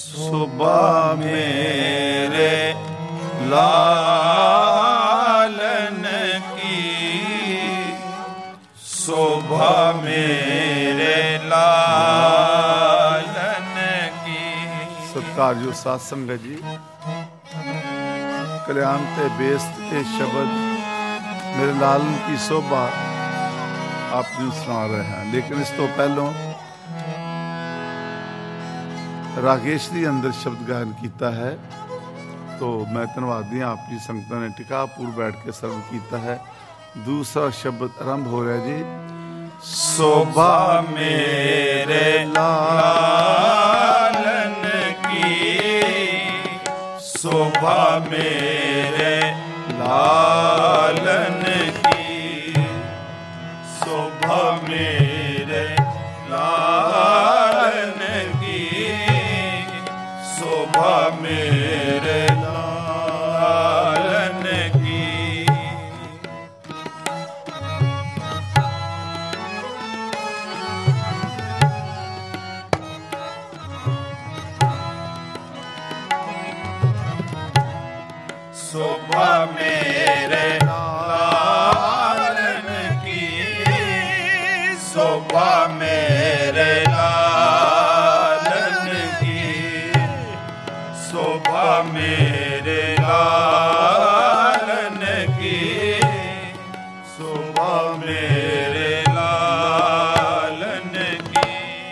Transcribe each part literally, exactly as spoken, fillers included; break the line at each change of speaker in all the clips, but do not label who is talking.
सुबह मेरे लालन की, सुबह मेरे लालन की।
सत्कारजो साध संगत जी, कल्याण ते बेस्त के शब्द मेरे लालन की शोभा आप जी सुना रहे हैं, लेकिन इस तो पहलों रागेश दी अंदर शब्द गायन किया है, तो मैं धन्यवादी आप जी संगतां ने टिकापुर बैठ के सर्व किया है। दूसरा शब्द आरंभ हो रहा है जी।
शोभा मेरे लालन की, शोभा मेरे लालन की, शोभा मेरे लालन की, शोभा मेरे लालन की। शोभा मेरे लालन की, शोभा मेरे लालन की, शोभा मेरे लालन की, शोभा मेरे लालन की।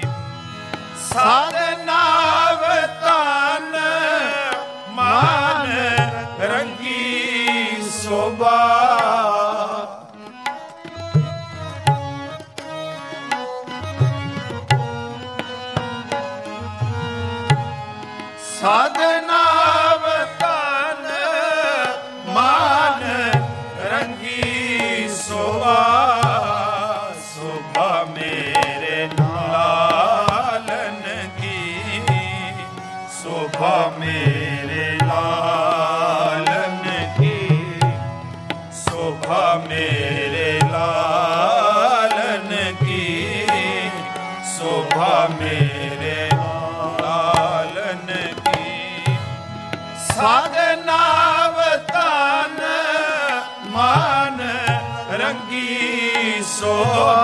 साधनावतान मान रंगी शोभा, साधनावतान मान रंगी शोभा, शोभा मेरे लालन की, शोभा मेरे लालन की, शोभा मेरे लालन की, शोभा मेरे लालन की। साधनावतान मान रंगी शोभा,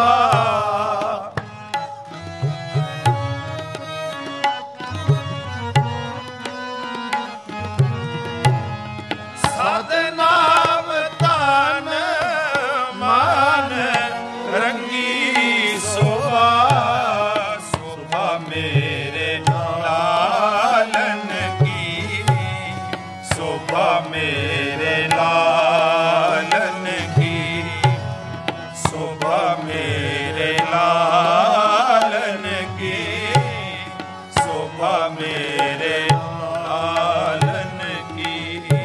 साधनावतान मान रंगी शोभा, शोभा मेरे लालन की, शोभा मेरे लालन की, शोभा मेरे लालन की, शोभा मेरे लालन की।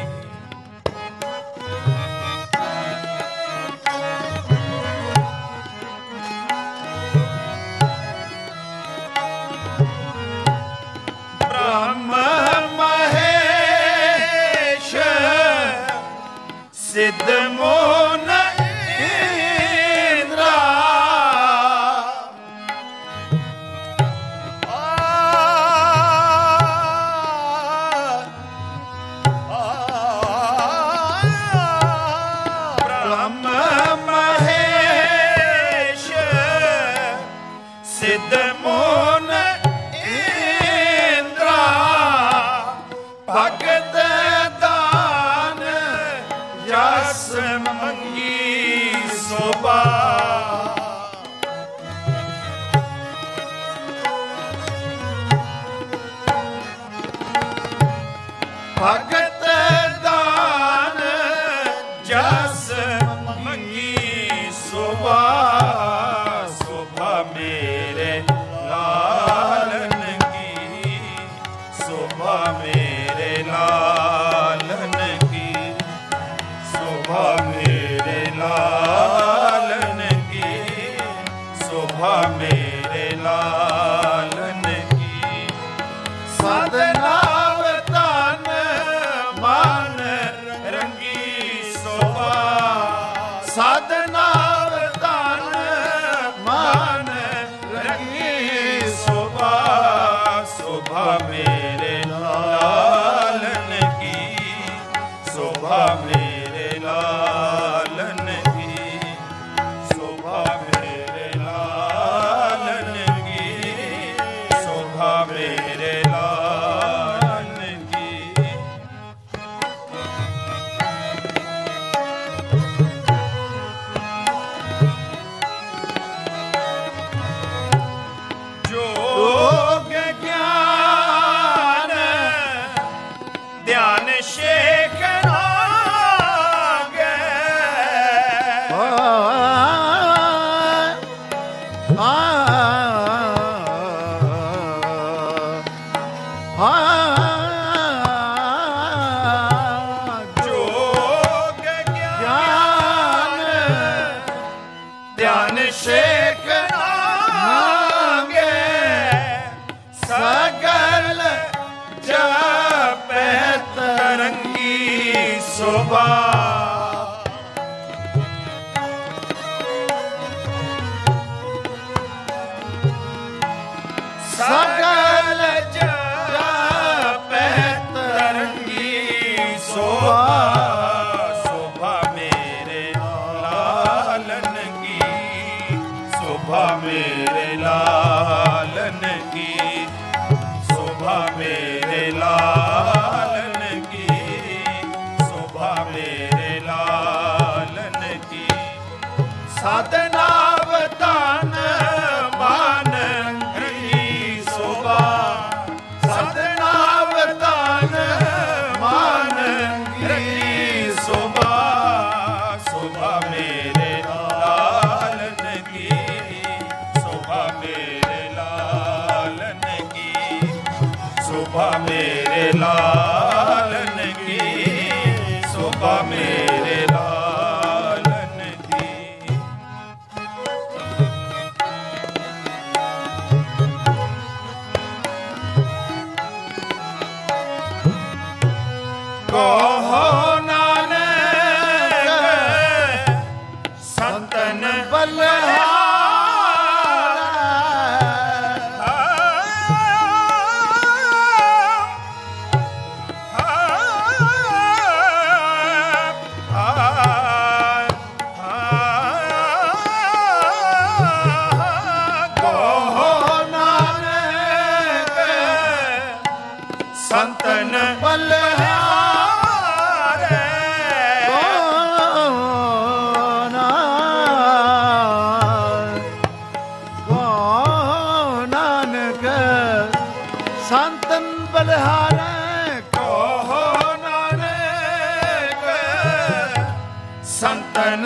ब्रह्म महेश सिद्ध मोहन इंद्रा, ब्रह्म महेश सिद्ध मोहन इंद्रा, भगत दान जस मंगी शोभा, भगत दान जस मंगी शोभा, शोभा मेरे लालन की, शोभा मेरे लालन की, शोभा मेरे लालन की, शोभा मेरे लालन की। साधनावतान मान रंगी शोभा, साधनावतान मान रंगी शोभा, शोभा में मेरे लालन की, शोभा मेरे लालन की, शोभा मेरे लालन की, शोभा मेरे लालन की। योग ज्ञान ध्यान शेखरागे, योग ज्ञान ध्यान शेखरागे, सगल जपै तरंगी शोभा। सगल जपै तरंगी शोभा, शोभा मेरे लालन की, शोभा मेरे लालन की, शोभा मेरे लालन की, शोभा मेरे लालन की। साधनावतान मान रही शोभा, साधनावतान मान रही शोभा, शोभा मेरे लालन की, शोभा मेरे लालन की, शोभा मेरे लालन की, शोभा मेरे लालन की। कहो नानक संतन संतन बलहारे,
नानक संतन बलहारे,
कहो नानक संतन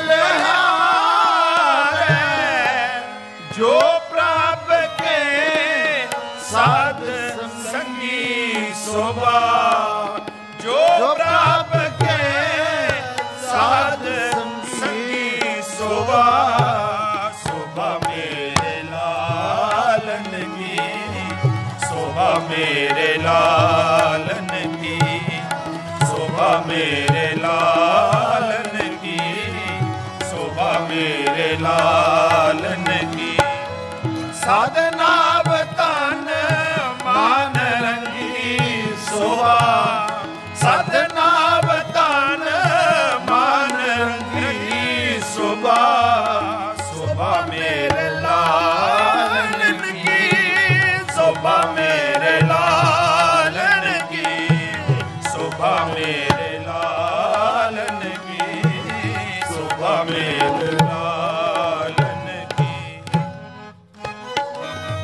बलहारे, जो प्राप्त के साध संगी शोभा, जो प्राप्त के साध संगी शोभा, शोभा मेरे लालन की, शोभा मेरे लालन की, शोभा मेरे लालन की, शोभा मेरे लालन की। साधनावतान मान रंगी शोभा, साधनावतान मान रंगी शोभा, शोभा मेरे लालन की, शोभा मेरे लालन की, शोभा मेरे लालन की, शोभा मेरे लालन की।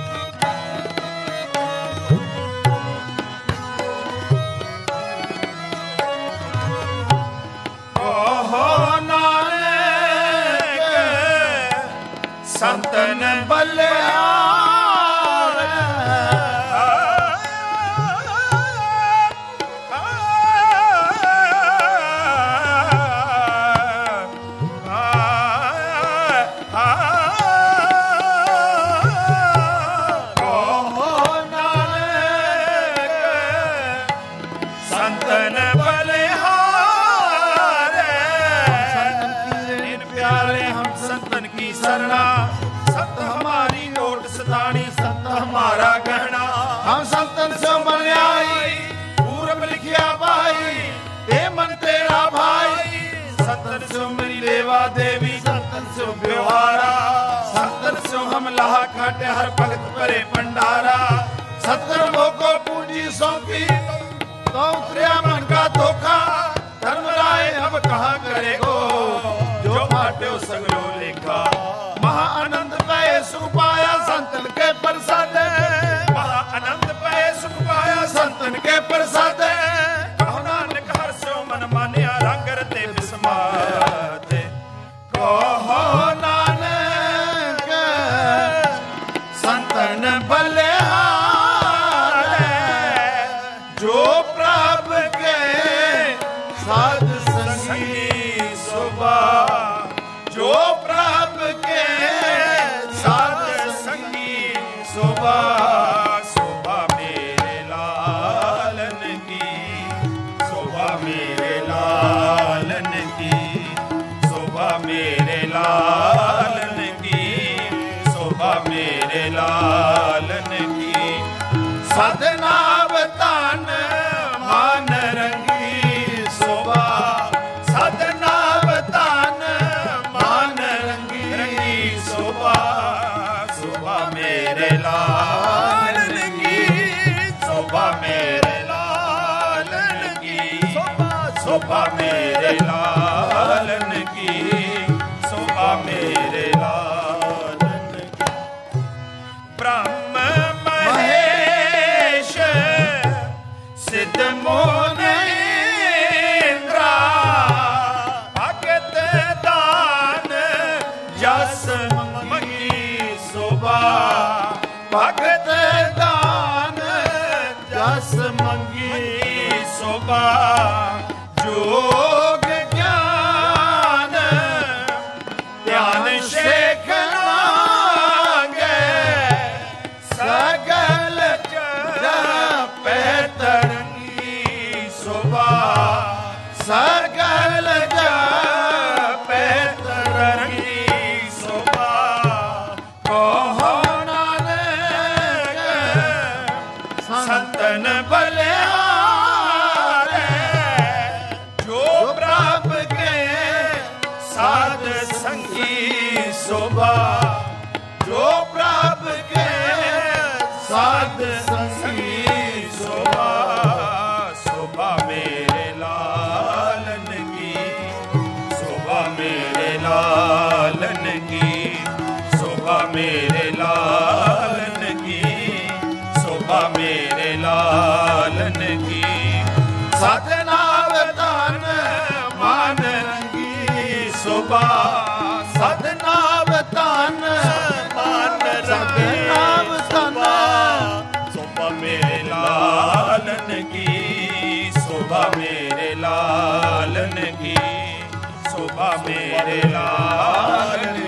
सुव्यवहारा संतन सो हम लाहा खाटे हर भगत करे भंडारा सत्कर्मों को पूंजी सौंपी तो उतरिया मन का धोखा धर्म राय अब कहाँ करेगो जो फाट्यो सगलो लेखा महा आनंद पाए सुख पाया संतन के प्रसाद महा आनंद पाए सुख पाया संतन के प्रसाद कहो नानक हर्षो मन मानिया रंग रते विस्माद कहो नानक संतन भले जो प्रभ के साध संगी शोभा जो प्रभ के साध संगी शोभा शोभा मेरे लालन की शोभा मेरे लालन की शोभा मेरे लालन की शोभा मेरे लालन की साधना बतान मान रंगी शोभा साधना बतान मान रंगी रंगी शोभा शोभा मेरे लालन की शोभा मेरे लालन की शोभा मेरे लालन की शोभा मेरे लालन की ब्रह्म महेश सिद्ध मोहन इंद्रा भगत दान जस मंगी शोभा भगत दान जस मंगी शोभा जोग ज्ञान ध्यान शेख मांगे सगल जपै तरंगी शोभा सगल जपै तरंगी शोभा कहो नानक संतन बलिहारे जो प्रभ के साध संगी शोभा जो प्रभ के साध संगी शोभा शोभा मेरे लालन की शोभा मेरे लालन की शोभा मेरे लालन की शोभा मेरे लालन की साधना वतान मान रंगी शोभा साधना वतान मान साधना वतान शोभा मेरे लालन की शोभा मेरे लालन की शोभा मेरे लालन